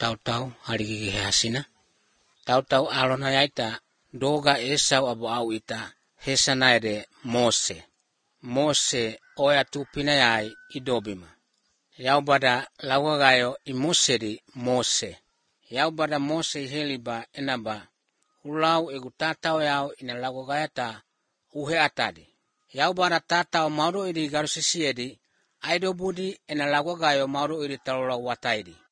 tau harigi hasina. Tau alona yaita doga Esau abu au ita hesanaide Mose. Mose oya tupina yai idobima. Yaubada lawagayo imusedi Mose. Yaubada Mose heliba enaba ulau egu tatao yao ina lawagayata uhe atadi. Yaubada tatao mauro iri garu sisiedi aido budi ina lawagayo mauro iri talora wataidi.